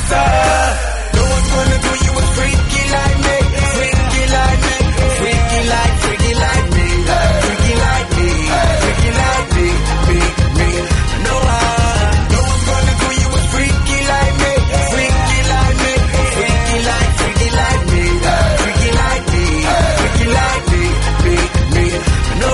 closer. No one's gonna do you a freaky like me. Freaky like me. Freaky like me. Freaky like me. Freaky like me. Me. No one's gonna do you a freaky like me. Freaky like me. Freaky like me. Freaky like me. Freaky like me. No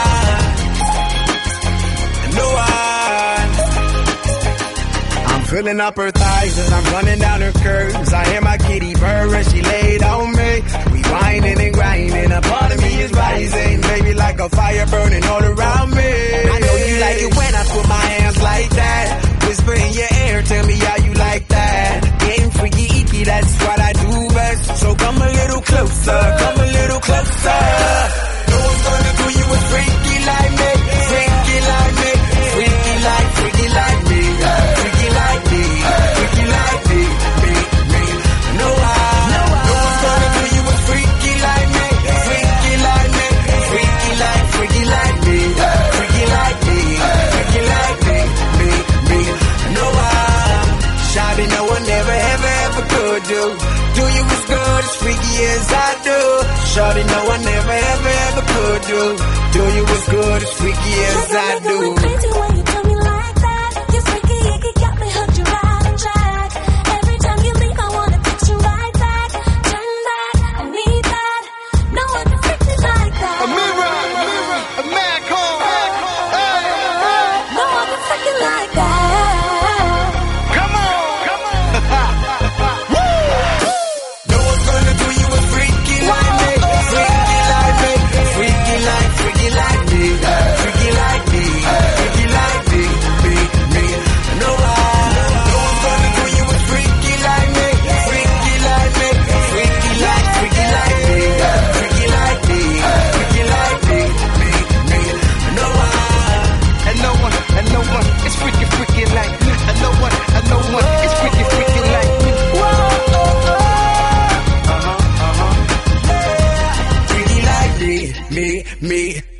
one. I'm filling up her thighs as I'm running down her curves. I hear my kitty purr as she laid on me. We whining and grinding, a part of me is rising, baby, like a fire burning all around me. I know you like it when I put my hands like that. Whisper in your ear, tell me how you like that. Getting freaky, icky, that's what I do best. So come a little closer, come a little closer. No one's gonna do you a freaky like me. Freaky like me. Freaky like me. Freaky like me. Freaky like me. No one's gonna do you a freaky like me. Freaky like me. Freaky like me. Freaky like me. Freaky like me. No one. Shawty, no one ever could do you as good as freaky as I do. Shawty, no one ever could do you as good as freaky as I do. Crazy when you tell me like that. You're freaky, you got me hooked, you right on track. Every time you leave, I wanna fix you right back. Turn back, I need that. No one can freak me like that. A mirror, a man call. No one can freak you like that. Come on. No one's gonna do you a freaky like me. Freaky like me. Freaky like me. Freaky like me. Me. No one's gonna do you a freaky like me. Freaky like me. Freaky like me. Freaky like me. No one is freaky like me. And no one is freaky like me. Freaky like me.